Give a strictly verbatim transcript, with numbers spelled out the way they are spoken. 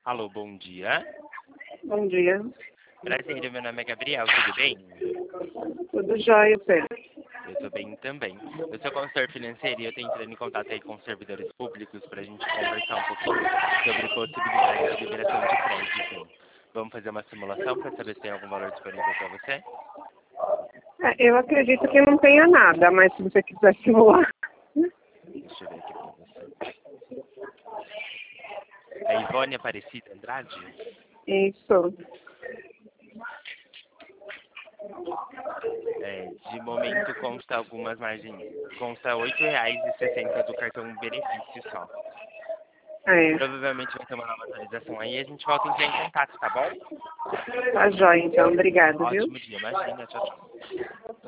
Alô, bom dia. Bom dia. Prazer, meu nome é Gabriel, tudo bem? Tudo jóia, Pedro? Eu tô bem também. Eu sou consultor financeiro e eu tô entrando em contato aí com os servidores públicos pra gente conversar um pouquinho sobre possibilidades de liberação de crédito. Vamos fazer uma simulação para saber se tem algum valor disponível para você? É, eu acredito que não tenha nada, mas se você quiser simular. Deixa eu ver aqui pra você. É Ivone Aparecida Andrade? Isso. É, de momento consta algumas margens. Consta oito reais e sessenta do cartão benefício só. É. Provavelmente vai ter uma nova atualização aí e a gente volta a entrar em contato, tá bom? Tá jóia, então. Obrigado, viu? Ótimo dia, imagina, tchau, tchau.